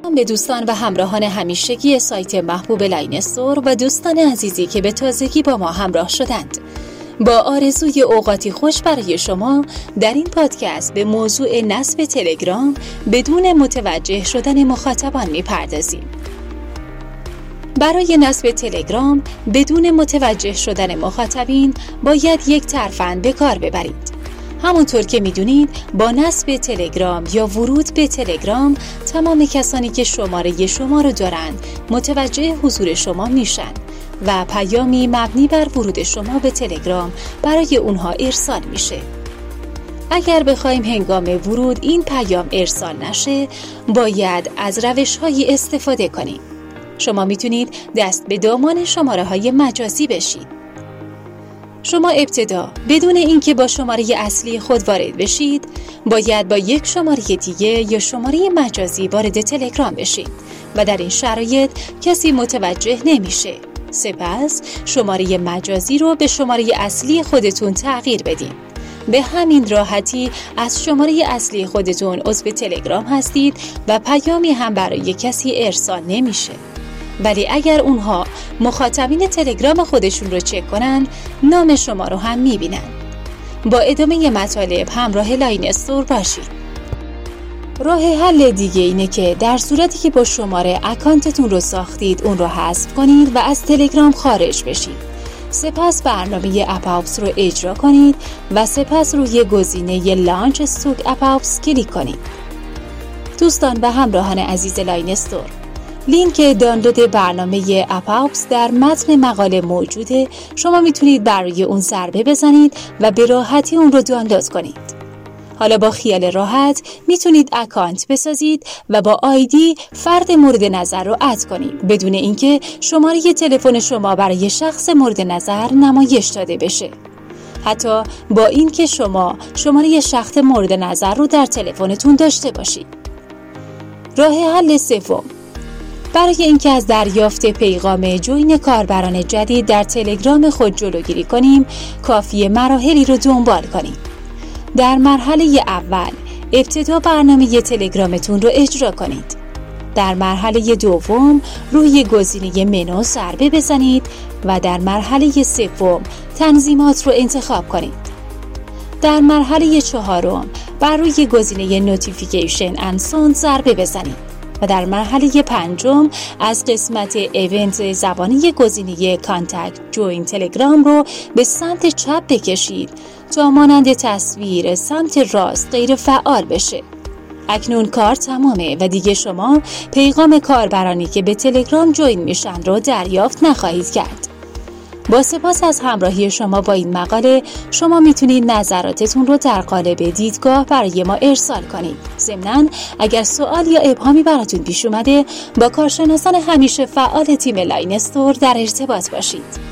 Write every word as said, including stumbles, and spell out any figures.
به دوستان و همراهان همیشگی سایت محبوب لاین استور و دوستان عزیزی که به تازگی با ما همراه شدند، با آرزوی اوقاتی خوش برای شما در این پادکست به موضوع نصب تلگرام بدون متوجه شدن مخاطبان می‌پردازیم. برای نصب تلگرام بدون متوجه شدن مخاطبین باید یک ترفند به کار ببرید. همونطور که میدونید با نصب تلگرام یا ورود به تلگرام تمام کسانی که شماره شما رو دارند متوجه حضور شما میشن و پیامی مبنی بر ورود شما به تلگرام برای اونها ارسال میشه. اگر بخوایم هنگام ورود این پیام ارسال نشه، باید از روش‌هایی استفاده کنیم. شما میتونید دست به دامان شماره‌های مجازی بشید. شما ابتدا بدون اینکه با شماره اصلی خود وارد بشید، باید با یک شماره دیگه یا شماره مجازی وارد تلگرام بشید و در این شرایط کسی متوجه نمیشه. سپس شماره مجازی رو به شماره اصلی خودتون تغییر بدین. به همین راحتی از شماره اصلی خودتون عضو تلگرام هستید و پیامی هم برای کسی ارسال نمیشه. ولی اگر اونها مخاطبین تلگرام خودشون رو چک کنن، نام شما رو هم میبینن. با ادامه مطالب همراه لاین استور باشید. راه حل دیگه اینه که در صورتی که با شماره اکانتتون رو ساختید اون رو حذف کنید و از تلگرام خارج بشید. سپس برنامه اپاوپس رو اجرا کنید و سپس روی گزینه لانچ استوک اپاوپس کلیک کنید. دوستان و همراهان عزیز لاین استور، لینک دانلود برنامه اپاوپس در متن مقاله موجوده. شما میتونید برای اون ضربه بزنید و به راحتی اون رو دانلود کنید. حالا با خیال راحت میتونید اکانت بسازید و با آیدی فرد مورد نظر رو اد کنید بدون اینکه شماره تلفن شما برای شخص مورد نظر نمایش داده بشه. حتی با اینکه شما شماره شخص مورد نظر رو در تلفنتون داشته باشید. راه حل سوم، برای اینکه از دریافت پیغام جوین کاربران جدید در تلگرام خود جلوگیری کنیم، کافیه مراحلی رو دنبال کنیم. در مرحله اول، ابتدا برنامه تلگرامتون رو اجرا کنید. در مرحله دوم، روی گزینه منو ضربه بزنید و در مرحله سوم، تنظیمات رو انتخاب کنید. در مرحله چهارم، بر روی گزینه نوتیفیکیشن اند ساوند ضربه بزنید. و در مرحله پنجم از قسمت ایونت زبانی گزینه کانتکت جوین تلگرام رو به سمت چپ بکشید تا مانند تصویر سمت راست غیر فعال بشه. اکنون کار تمامه و دیگه شما پیغام کاربرانی که به تلگرام جوین میشن رو دریافت نخواهید کرد. با سپاس از همراهی شما با این مقاله، شما میتونید نظراتتون رو در قالب دیدگاه برای ما ارسال کنید. ضمناً اگر سوال یا ابهامی براتون پیش اومده، با کارشناسان همیشه فعال تیم لاین استور در ارتباط باشید.